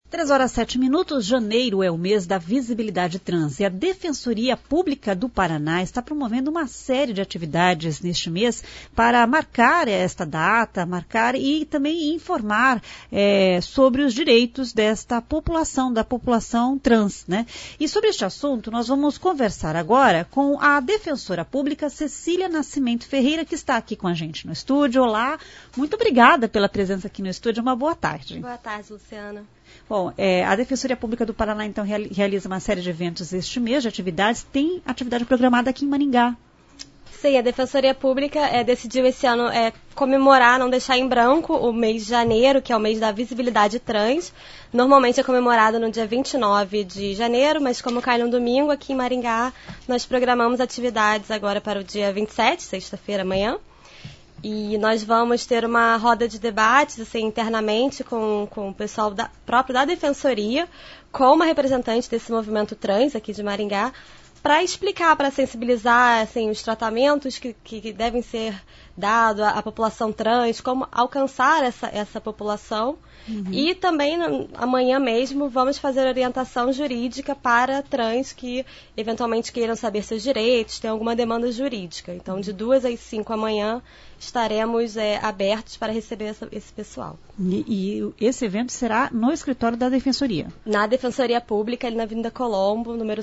3h07, janeiro é o mês da visibilidade trans e a Defensoria Pública do Paraná está promovendo uma série de atividades neste mês para marcar esta data, marcar e também informar sobre os direitos desta população, da população trans, né? E sobre este assunto nós vamos conversar agora com a Defensora Pública Cecília Nascimento Ferreira, que está aqui com a gente no estúdio. Olá, muito obrigada pela presença aqui no estúdio, uma boa tarde. Boa tarde, Luciana. Bom, a Defensoria Pública do Paraná, então, realiza uma série de eventos este mês, de atividades. Tem atividade programada aqui em Maringá. Sim, a Defensoria Pública decidiu esse ano comemorar, não deixar em branco, o mês de janeiro, que é o mês da visibilidade trans. Normalmente é comemorado no dia 29 de janeiro, mas como cai no domingo, aqui em Maringá, nós programamos atividades agora para o dia 27, sexta-feira, amanhã. E nós vamos ter uma roda de debates assim, internamente com o pessoal próprio da Defensoria, com uma representante desse movimento trans aqui de Maringá, para explicar, para sensibilizar assim, os tratamentos que devem ser dados à população trans, como alcançar essa população. Uhum. E também, amanhã mesmo, vamos fazer orientação jurídica para trans que eventualmente queiram saber seus direitos, tem alguma demanda jurídica. Então, de 2 às 5 amanhã, estaremos abertos para receber esse pessoal. E esse evento será no escritório da Defensoria? Na Defensoria Pública, ali na Avenida Colombo, número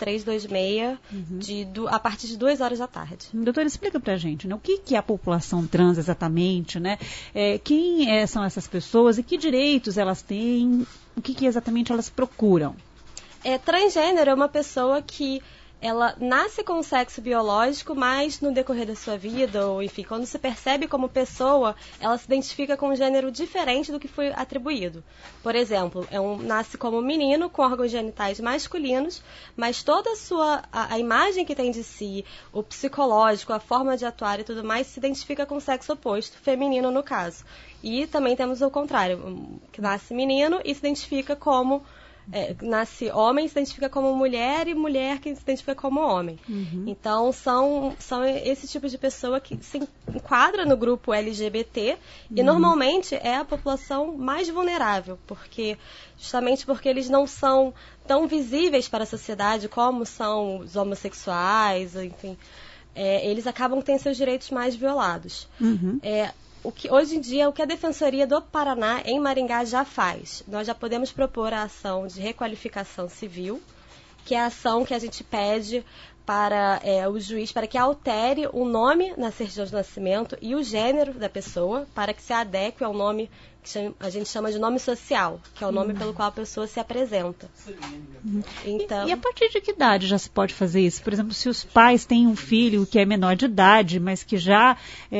7326, a partir de 2 horas da tarde. Doutora, explica pra gente, né, o que é a população trans exatamente, né? Quem são essas pessoas e que direitos elas têm, o que exatamente elas procuram? Transgênero é uma pessoa que ela nasce com o sexo biológico, mas no decorrer da sua vida, ou enfim, quando se percebe como pessoa, ela se identifica com um gênero diferente do que foi atribuído. Por exemplo, nasce como menino, com órgãos genitais masculinos, mas toda a imagem que tem de si, o psicológico, a forma de atuar e tudo mais, se identifica com o sexo oposto, feminino no caso. E também temos o contrário, que nasce menino e se identifica como nasce homem, se identifica como mulher, e mulher que se identifica como homem. Uhum. Então, são esse tipo de pessoa que se enquadra no grupo LGBT e normalmente é a população mais vulnerável, justamente porque eles não são tão visíveis para a sociedade como são os homossexuais, enfim. Eles acabam tendo seus direitos mais violados. Uhum. Hoje em dia, o que a Defensoria do Paraná, em Maringá, já faz? Nós já podemos propor a ação de requalificação civil, que é a ação que a gente pede para o juiz para que altere o nome na certidão de nascimento e o gênero da pessoa, para que se adeque ao nome que a gente chama de nome social, que é o nome pelo qual a pessoa se apresenta. Então, e a partir de que idade já se pode fazer isso? Por exemplo, se os pais têm um filho que é menor de idade, mas que já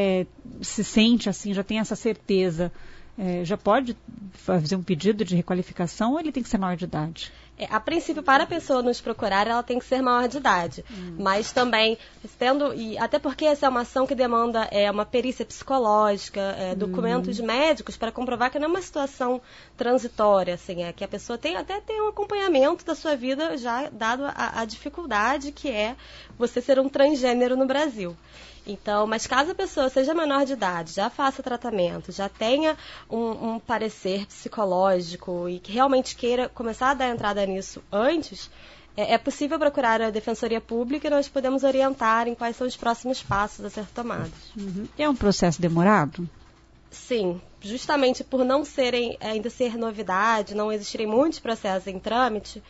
se sente assim, já tem essa certeza, já pode fazer um pedido de requalificação ou ele tem que ser maior de idade? A princípio, para a pessoa nos procurar, ela tem que ser maior de idade. Mas também, até porque essa é uma ação que demanda uma perícia psicológica, documentos médicos para comprovar que não é uma situação transitória, assim, que a pessoa tem um acompanhamento da sua vida já dado a dificuldade que é você ser um transgênero no Brasil. Então, mas caso a pessoa seja menor de idade, já faça tratamento, já tenha um parecer psicológico e que realmente queira começar a dar entrada nisso antes, é possível procurar a Defensoria Pública e nós podemos orientar em quais são os próximos passos a ser tomados. Uhum. É um processo demorado? Sim, justamente por não ainda ser novidade, não existirem muitos processos em trâmite,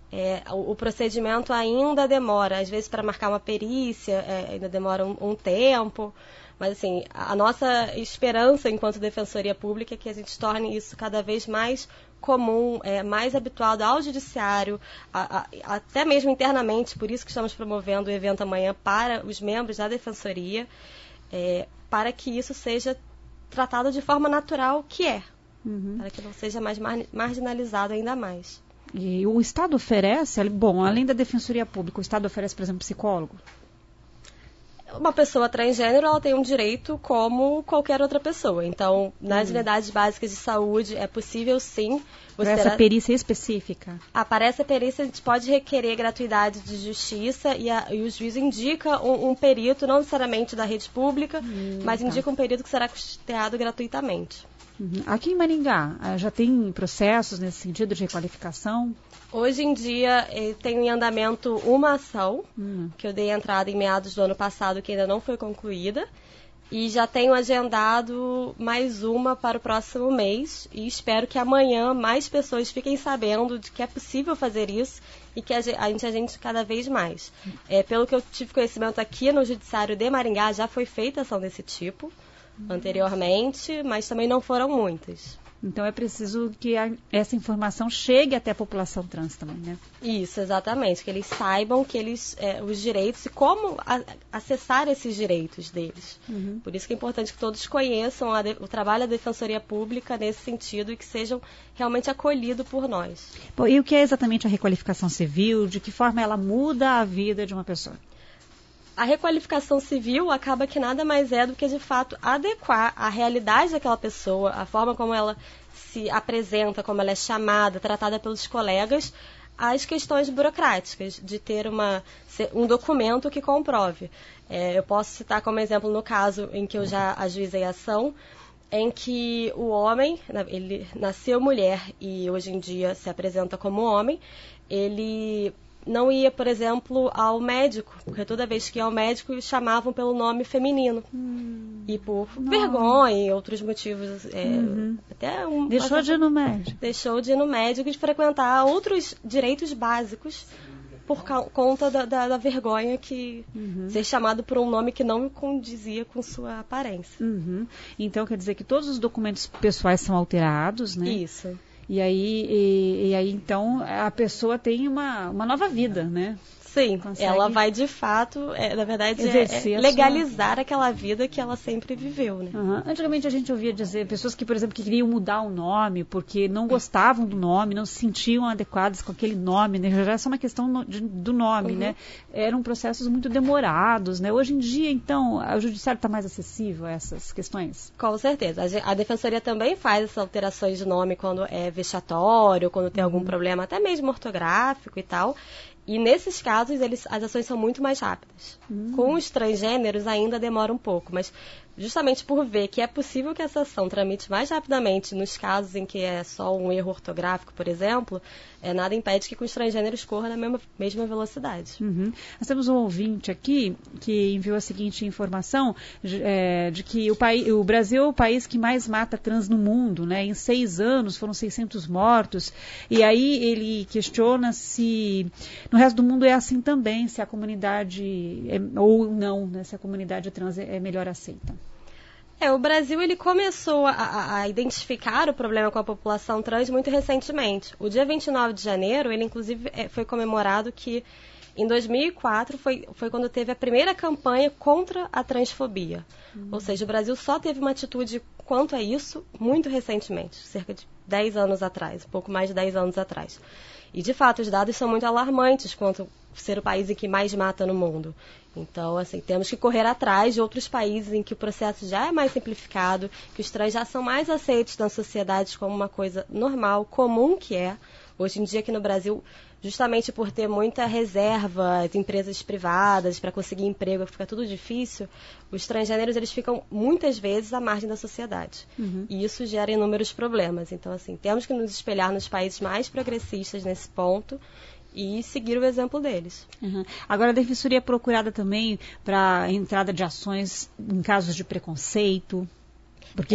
o procedimento ainda demora, às vezes para marcar uma perícia, ainda demora um tempo, mas assim, a nossa esperança enquanto Defensoria Pública é que a gente torne isso cada vez mais comum, mais habituado ao judiciário, até mesmo internamente, por isso que estamos promovendo o evento amanhã para os membros da Defensoria, para que isso seja tratado de forma natural, para que não seja mais marginalizado ainda mais. E o Estado oferece, além da Defensoria Pública, o Estado oferece, por exemplo, psicólogo? Uma pessoa transgênero, ela tem um direito como qualquer outra pessoa. Então, nas unidades básicas de saúde, é possível, sim. Para essa perícia específica? Para essa perícia, a gente pode requerer gratuidade de justiça e o juiz indica um perito, não necessariamente da rede pública, mas indica um perito que será custeado gratuitamente. Uhum. Aqui em Maringá, já tem processos nesse sentido de requalificação? Hoje em dia tem em andamento uma ação, que eu dei entrada em meados do ano passado, que ainda não foi concluída. E já tenho agendado mais uma para o próximo mês. E espero que amanhã mais pessoas fiquem sabendo de que é possível fazer isso e que a gente agende cada vez mais. Pelo que eu tive conhecimento aqui no Judiciário de Maringá, já foi feita ação desse tipo anteriormente, mas também não foram muitas. Então é preciso que essa informação chegue até a população trans também, né? Isso, exatamente. Que eles saibam que os direitos e como acessar esses direitos deles. Uhum. Por isso que é importante que todos conheçam o trabalho da Defensoria Pública nesse sentido e que sejam realmente acolhidos por nós. Bom, e o que é exatamente a requalificação civil? De que forma ela muda a vida de uma pessoa? A requalificação civil acaba que nada mais é do que, de fato, adequar a realidade daquela pessoa, a forma como ela se apresenta, como ela é chamada, tratada pelos colegas, às questões burocráticas, de ter um documento que comprove. Eu posso citar como exemplo no caso em que eu já ajuizei a ação, em que o homem, ele nasceu mulher e hoje em dia se apresenta como homem, ele não ia, por exemplo, ao médico, porque toda vez que ia ao médico chamavam pelo nome feminino. E por vergonha e outros motivos. Deixou de ir no médico. Deixou de ir no médico e de frequentar outros direitos básicos por conta da vergonha que ser chamado por um nome que não condizia com sua aparência. Então quer dizer que todos os documentos pessoais são alterados, né? Isso. E aí, então, a pessoa tem uma nova vida, né? Sim, ela vai de fato, na verdade, legalizar aquela vida que ela sempre viveu, né? Antigamente a gente ouvia dizer, pessoas que, por exemplo, que queriam mudar o nome porque não gostavam do nome, não se sentiam adequadas com aquele nome, né? Já é só uma questão do nome, né? Eram processos muito demorados, né? Hoje em dia, então, o judiciário está mais acessível a essas questões? Com certeza. A Defensoria também faz essas alterações de nome quando é vexatório, quando tem algum problema, até mesmo ortográfico e tal. E nesses casos, as ações são muito mais rápidas. Com os transgêneros ainda demora um pouco, mas justamente por ver que é possível que essa ação tramite mais rapidamente nos casos em que é só um erro ortográfico, por exemplo, nada impede que com os transgêneros corra na mesma velocidade. Nós temos um ouvinte aqui que enviou a seguinte informação de que o Brasil é o país que mais mata trans no mundo, né? Em 6 anos foram 600 mortos. E aí ele questiona se no resto do mundo é assim também, se a comunidade ou não, né? Se a comunidade trans é melhor aceita. O Brasil ele começou a identificar o problema com a população trans muito recentemente. O dia 29 de janeiro, ele inclusive foi comemorado que em 2004 foi quando teve a primeira campanha contra a transfobia. Ou seja, o Brasil só teve uma atitude quanto a isso muito recentemente, cerca de 10 anos atrás, um pouco mais de 10 anos atrás. E, de fato, os dados são muito alarmantes quanto ser o país em que mais mata no mundo. Então, assim, temos que correr atrás de outros países em que o processo já é mais simplificado, que os trans já são mais aceitos na sociedade como uma coisa normal, comum que é. Hoje em dia, aqui no Brasil, justamente por ter muita reserva de empresas privadas para conseguir emprego, fica tudo difícil, os transgêneros eles ficam muitas vezes à margem da sociedade. E isso gera inúmeros problemas. Então, assim, temos que nos espelhar nos países mais progressistas nesse ponto e seguir o exemplo deles. Agora, a Defensoria é procurada também para entrada de ações em casos de preconceito, porque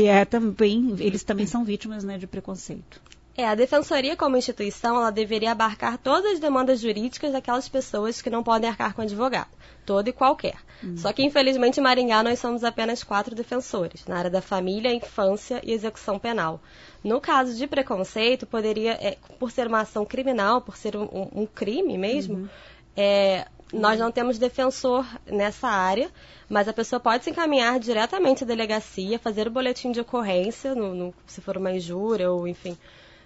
eles também são vítimas, né, de preconceito. A Defensoria, como instituição, ela deveria abarcar todas as demandas jurídicas daquelas pessoas que não podem arcar com advogado, todo e qualquer. Só que, infelizmente, em Maringá, nós somos apenas 4 defensores, na área da família, infância e execução penal. No caso de preconceito, poderia, por ser uma ação criminal, por ser um crime mesmo, nós não temos defensor nessa área, mas a pessoa pode se encaminhar diretamente à delegacia, fazer o boletim de ocorrência, se for uma injúria ou, enfim,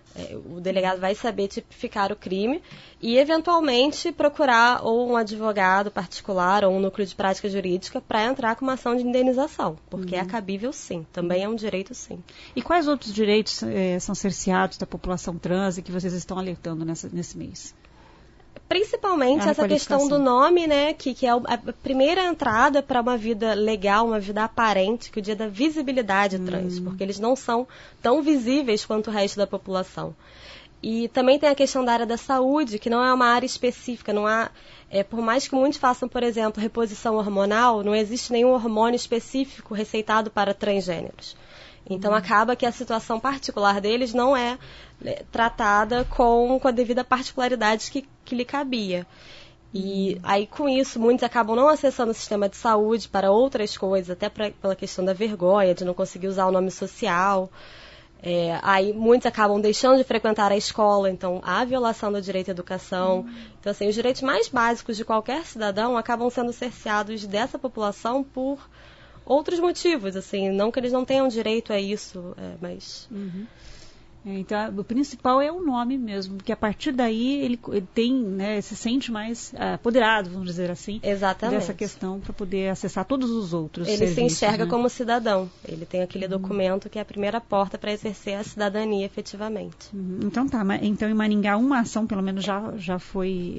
o delegado vai saber tipificar o crime e, eventualmente, procurar ou um advogado particular ou um núcleo de prática jurídica para entrar com uma ação de indenização, porque é cabível sim, também é um direito sim. E quais outros direitos são cerceados da população trans e que vocês estão alertando nesse mês? Principalmente essa questão do nome, né, que é a primeira entrada para uma vida legal, uma vida aparente, que é o dia da visibilidade trans, porque eles não são tão visíveis quanto o resto da população. E também tem a questão da área da saúde, que não é uma área específica, não há, por mais que muitos façam, por exemplo, reposição hormonal, não existe nenhum hormônio específico receitado para transgêneros. Então acaba que a situação particular deles não é tratada com a devida particularidade que lhe cabia. E aí, com isso, muitos acabam não acessando o sistema de saúde para outras coisas, até pela questão da vergonha, de não conseguir usar o nome social. Aí muitos acabam deixando de frequentar a escola, então há violação do direito à educação. Então, assim, os direitos mais básicos de qualquer cidadão acabam sendo cerceados dessa população por outros motivos, assim, não que eles não tenham direito a isso, mas... Então, o principal é o nome mesmo, porque a partir daí ele tem, né, se sente mais apoderado, vamos dizer assim, exatamente, dessa questão para poder acessar todos os outros ele serviços, se enxerga, né, como cidadão, ele tem aquele documento que é a primeira porta para exercer a cidadania efetivamente. Então tá, então em Maringá uma ação pelo menos já foi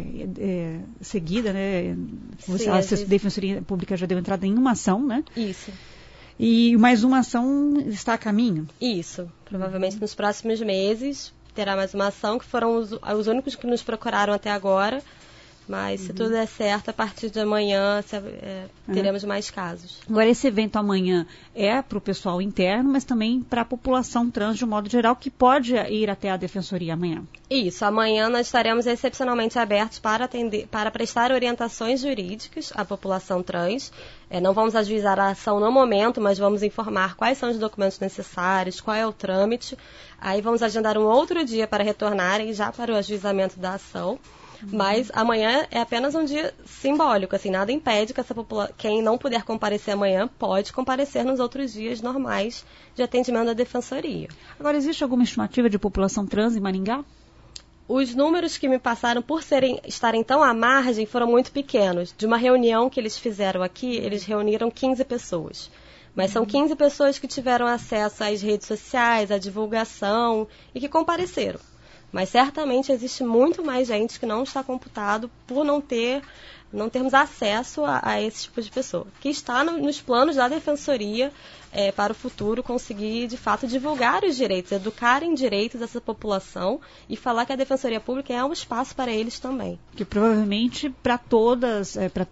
seguida, né? Sim, a Defensoria Pública já deu entrada em uma ação, né? Isso. E mais uma ação está a caminho? Isso. Provavelmente nos próximos meses terá mais uma ação, que foram os únicos que nos procuraram até agora. Mas se tudo der certo, a partir de amanhã teremos mais casos. Agora, esse evento amanhã é para o pessoal interno, mas também para a população trans de um modo geral, que pode ir até a Defensoria amanhã. Isso, amanhã nós estaremos excepcionalmente abertos para prestar orientações jurídicas à população trans. Não vamos ajuizar a ação no momento, mas vamos informar quais são os documentos necessários, qual é o trâmite. Aí vamos agendar um outro dia para retornarem já para o ajuizamento da ação. Mas amanhã é apenas um dia simbólico, assim, nada impede que quem não puder comparecer amanhã pode comparecer nos outros dias normais de atendimento da Defensoria. Agora, existe alguma estimativa de população trans em Maringá? Os números que me passaram por estarem tão à margem foram muito pequenos. De uma reunião que eles fizeram aqui, eles reuniram 15 pessoas. Mas são 15 pessoas que tiveram acesso às redes sociais, à divulgação e que compareceram. Mas certamente existe muito mais gente que não está computado por não termos acesso a esse tipo de pessoa. Que está nos planos da Defensoria para o futuro conseguir, de fato, divulgar os direitos, educar em direitos dessa população e falar que a Defensoria Pública é um espaço para eles também. Que provavelmente para toda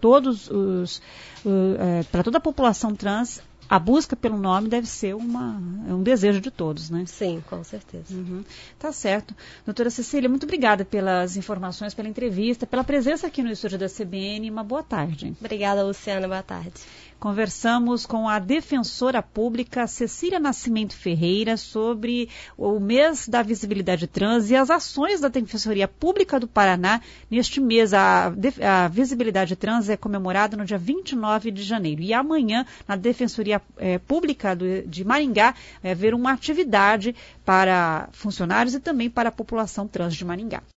a população trans, a busca pelo nome deve ser um desejo de todos, né? Sim, com certeza. Tá certo. Doutora Cecília, muito obrigada pelas informações, pela entrevista, pela presença aqui no estúdio da CBN. Uma boa tarde. Obrigada, Luciana. Boa tarde. Conversamos com a defensora pública Cecília Nascimento Ferreira sobre o mês da visibilidade trans e as ações da Defensoria Pública do Paraná neste mês. A visibilidade trans é comemorada no dia 29 de janeiro. E amanhã, na Defensoria Pública de Maringá, vai haver uma atividade para funcionários e também para a população trans de Maringá.